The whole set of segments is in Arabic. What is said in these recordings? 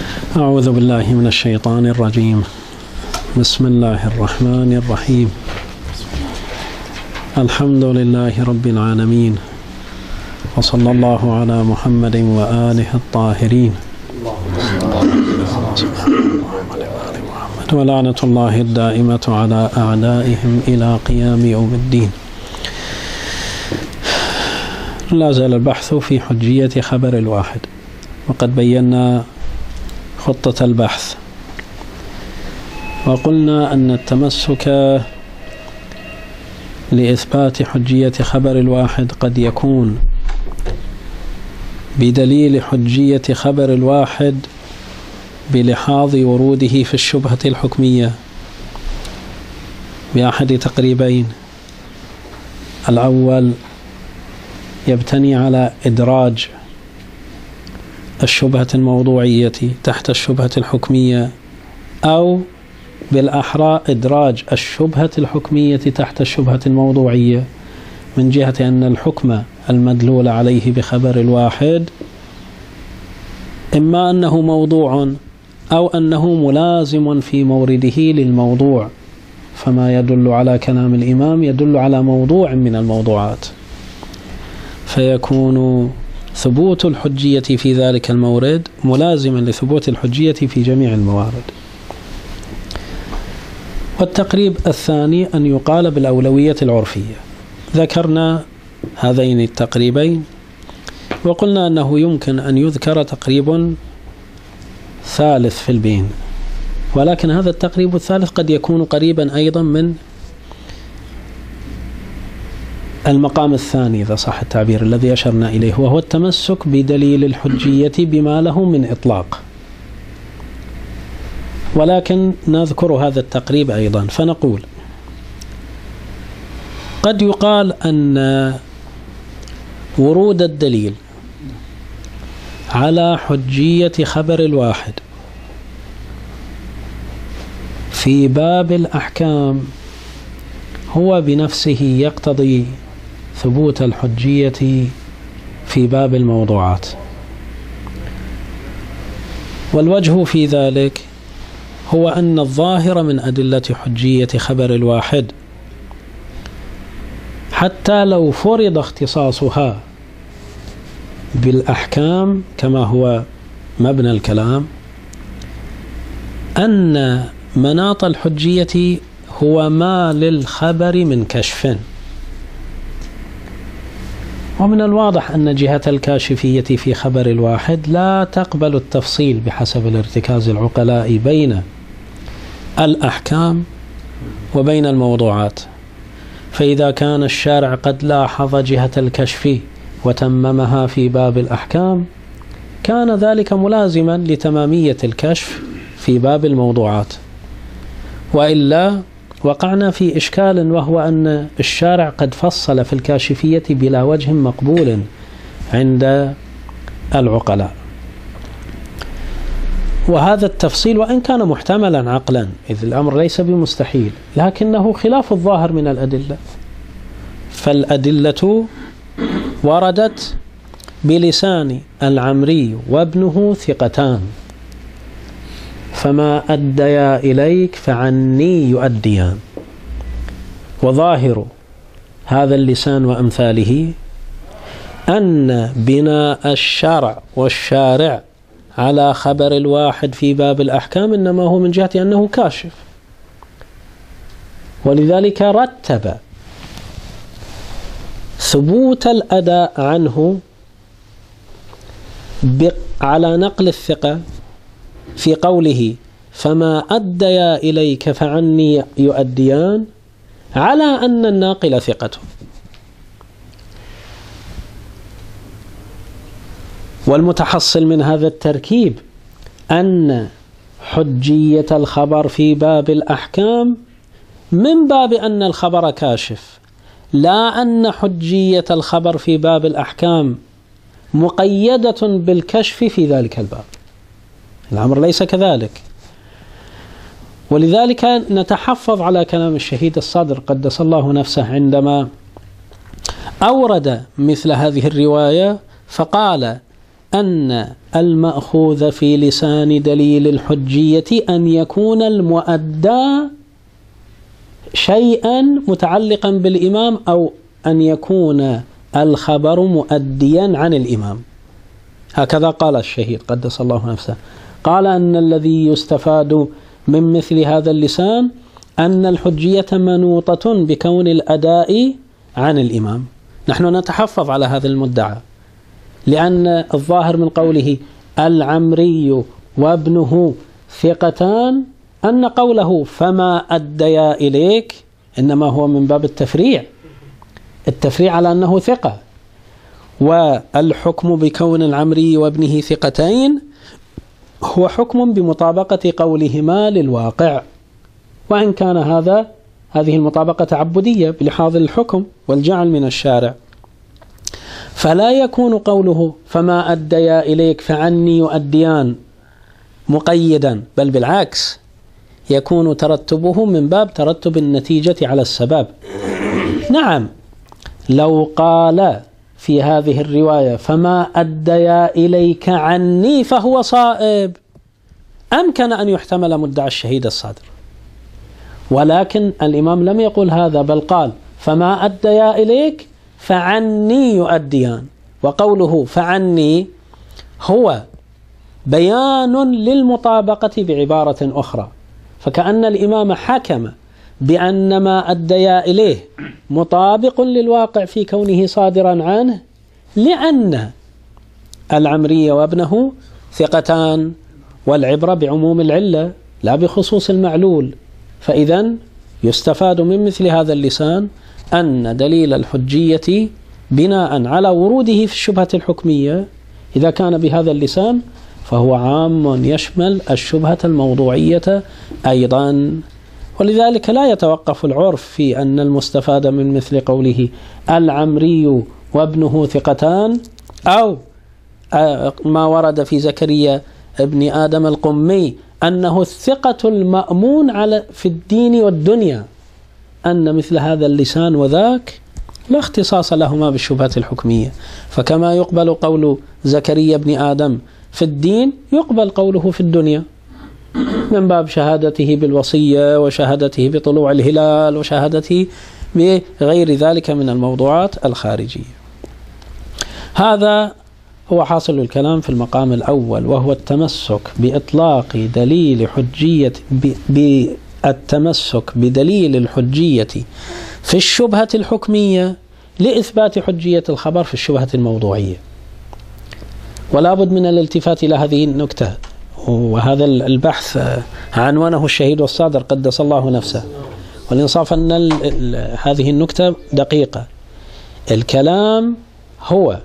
أعوذ بالله من الشيطان الرجيم. بسم الله الرحمن الرحيم. الحمد لله رب العالمين، وصلى الله على محمد وآله الطاهرين، ولعنة الله الدائمة على أعدائهم إلى قيام يوم الدين. لا زال البحث في حجية خبر الواحد، وقد بينا خطة البحث، وقلنا أن التمسك لإثبات حجية خبر الواحد قد يكون بدليل حجية خبر الواحد بلحاظ وروده في الشبهة الحكمية بأحد تقريبين. الأول يبتني على إدراج الشبهة الموضوعية تحت الشبهة الحكمية، أو بالأحرى إدراج الشبهة الحكمية تحت الشبهة الموضوعية، من جهة أن الحكم المدلول عليه بخبر الواحد إما أنه موضوع أو أنه ملازم في مورده للموضوع، فما يدل على كلام الإمام يدل على موضوع من الموضوعات، فيكون ثبوت الحجية في ذلك المورد ملازما لثبوت الحجية في جميع الموارد. والتقريب الثاني أن يقال بالأولوية العرفية. ذكرنا هذين التقريبين، وقلنا أنه يمكن أن يذكر تقريب ثالث في البين، ولكن هذا التقريب الثالث قد يكون قريبا أيضا من المقام الثاني إذا صح التعبير الذي أشرنا إليه، وهو التمسك بدليل الحجية بما له من إطلاق. ولكن نذكر هذا التقريب أيضا، فنقول قد يقال أن ورود الدليل على حجية خبر الواحد في باب الأحكام هو بنفسه يقتضي ثبوت الحجية في باب الموضوعات. والوجه في ذلك هو أن الظاهر من أدلة حجية خبر الواحد حتى لو فرض اختصاصها بالأحكام كما هو مبنى الكلام، أن مناط الحجية هو ما للخبر من كشف. ومن الواضح أن جهة الكاشفية في خبر الواحد لا تقبل التفصيل بحسب الارتكاز العقلاء بين الأحكام وبين الموضوعات. فإذا كان الشارع قد لاحظ جهة الكشف وتممها في باب الأحكام كان ذلك ملازما لتمامية الكشف في باب الموضوعات، وإلا وقعنا في إشكال، وهو أن الشارع قد فصل في الكاشفية بلا وجه مقبول عند العقلاء. وهذا التفصيل وإن كان محتملا عقلا، إذ الأمر ليس بمستحيل، لكنه خلاف الظاهر من الأدلة. فالأدلة وردت بلسان العمري وابنه ثقتان، فما أديا إليك فعني يؤديان. وظاهر هذا اللسان وأمثاله أن بناء الشرع والشارع على خبر الواحد في باب الأحكام إنما هو من جهة أنه كاشف، ولذلك رتب ثبوت الأداء عنه على نقل الثقة في قوله فما أديا إليك فعني يؤديان، على أن الناقل ثقته. والمتحصل من هذا التركيب أن حجية الخبر في باب الأحكام من باب أن الخبر كاشف، لا أن حجية الخبر في باب الأحكام مقيدة بالكشف في ذلك الباب. الأمر ليس كذلك. ولذلك نتحفظ على كلام الشهيد الصادر قدس الله نفسه عندما أورد مثل هذه الرواية، فقال أن المأخوذ في لسان دليل الحجية أن يكون المؤدى شيئا متعلقا بالإمام، أو أن يكون الخبر مؤديا عن الإمام. هكذا قال الشهيد قدس الله نفسه، قال أن الذي يستفاد من مثل هذا اللسان أن الحجية منوطة بكون الأداء عن الإمام. نحن نتحفظ على هذا المدعى، لأن الظاهر من قوله العمري وابنه ثقتان أن قوله فما أديا إليك إنما هو من باب التفريع على أنه ثقة، والحكم بكون العمري وابنه ثقتين هو حكم بمطابقة قولهما للواقع، وإن كان هذه المطابقة تعبدية بلحاظ الحكم والجعل من الشارع. فلا يكون قوله فما أديا إليك فعني يؤديان مقيدا، بل بالعكس يكون ترتبه من باب ترتب النتيجة على السبب. نعم، لو قال في هذه الرواية فما أديا إليك عني فهو صائب، أمكن أن يحتمل مدعى الشهيد الصادر، ولكن الإمام لم يقل هذا، بل قال فما أديا إليك فعني يؤديان، وقوله فعني هو بيان للمطابقة بعبارة أخرى، فكأن الإمام حكم بأن ما أديا إليه مطابق للواقع في كونه صادرا عنه، لأن العمري وابنه ثقتان، والعبرة بعموم العلة لا بخصوص المعلول. فإذا يستفاد من مثل هذا اللسان أن دليل الحجية بناء على وروده في الشبهة الحكمية إذا كان بهذا اللسان فهو عام يشمل الشبهة الموضوعية أيضا. ولذلك لا يتوقف العرف في أن المستفاد من مثل قوله العمري وابنه ثقتان، أو ما ورد في زكريا ابن آدم القمي أنه الثقة المأمون في الدين والدنيا، أن مثل هذا اللسان وذاك لا اختصاص لهما بالشبهة الحكمية. فكما يقبل قول زكريا ابن آدم في الدين يقبل قوله في الدنيا، من باب شهادته بالوصية وشهادته بطلوع الهلال وشهادته بغير ذلك من الموضوعات الخارجية. هذا هو حاصل الكلام في المقام الأول، وهو التمسك بإطلاق دليل حجية بالتمسك بدليل الحجية في الشبهة الحكمية لإثبات حجية الخبر في الشبهة الموضوعية. ولا بد من الالتفات إلى هذه النكتة، وهذا البحث عنوانه الشهيد والصادر قدس الله نفسه، والإنصاف أن هذه النكتة دقيقة. الكلام هو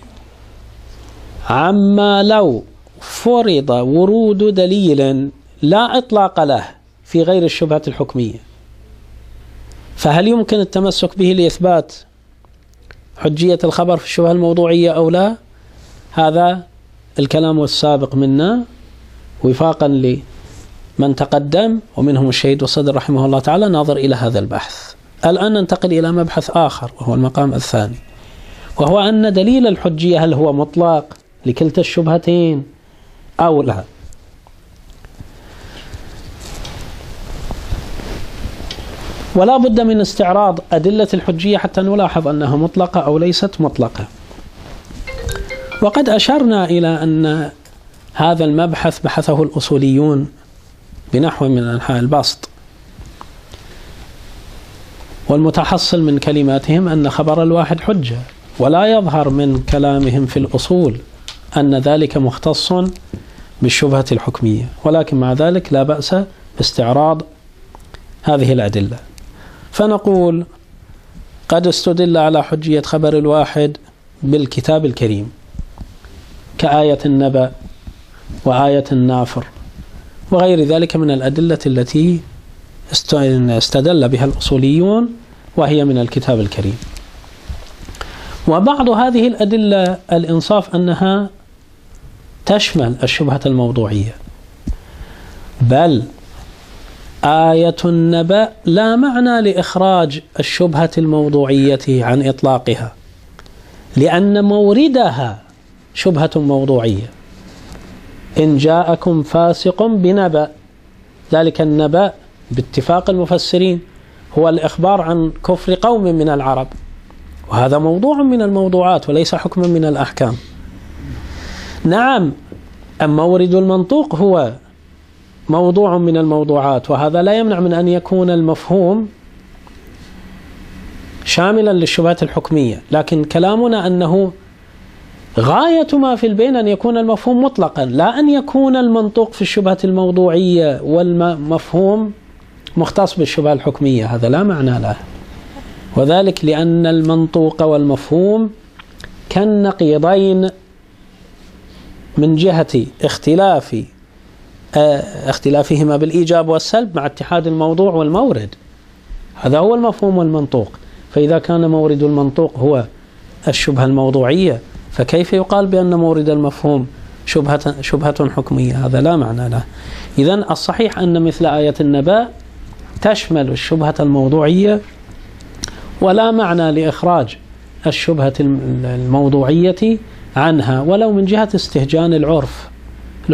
عما لو فرض ورود دليل لا إطلاق له في غير الشبهة الحكمية، فهل يمكن التمسك به لإثبات حجية الخبر في الشبهة الموضوعية أو لا؟ هذا الكلام السابق منا وفاقا لمن تقدم ومنهم الشهيد والصدر رحمه الله تعالى ناظر إلى هذا البحث. الآن ننتقل إلى مبحث آخر وهو المقام الثاني، وهو أن دليل الحجية هل هو مطلق لكلتا الشبهتين أو لا؟ ولا بد من استعراض أدلة الحجية حتى نلاحظ أنها مطلقة أو ليست مطلقة. وقد أشرنا إلى أن هذا المبحث بحثه الأصوليون بنحو من أنحاء البسط، والمتحصل من كلماتهم أن خبر الواحد حجة، ولا يظهر من كلامهم في الأصول أن ذلك مختص بالشبهة الحكمية، ولكن مع ذلك لا بأس باستعراض هذه الأدلة. فنقول قد استدل على حجية خبر الواحد بالكتاب الكريم كآية النبأ وآية النافر وغير ذلك من الأدلة التي استدل بها الأصوليون وهي من الكتاب الكريم. وبعض هذه الأدلة الإنصاف أنها تشمل الشبهة الموضوعية، بل آية النبأ لا معنى لإخراج الشبهة الموضوعية عن إطلاقها، لأن موردها شبهة موضوعية. إن جاءكم فاسق بنبأ، ذلك النبأ باتفاق المفسرين هو الإخبار عن كفر قوم من العرب، وهذا موضوع من الموضوعات وليس حكما من الأحكام. نعم، أما مورد المنطوق هو موضوع من الموضوعات، وهذا لا يمنع من أن يكون المفهوم شاملا للشبهات الحكمية، لكن كلامنا أنه غاية ما في البين أن يكون المفهوم مطلقا، لا أن يكون المنطوق في الشبهة الموضوعية والمفهوم مختص بالشبهة الحكمية، هذا لا معنى له. وذلك لأن المنطوق والمفهوم كالنقيضين من جهة اختلافهما بالإيجاب والسلب مع اتحاد الموضوع والمورد. هذا هو المفهوم والمنطوق. فإذا كان مورد المنطوق هو الشبهة الموضوعية، فكيف يقال بأن مورد المفهوم شبهة حكمية؟ هذا لا معنى له. إذن الصحيح أن مثل آية النبأ تشمل الشبهة الموضوعية، ولا معنى لإخراج الشبهة الموضوعية عنها ولو من جهة استهجان العرف.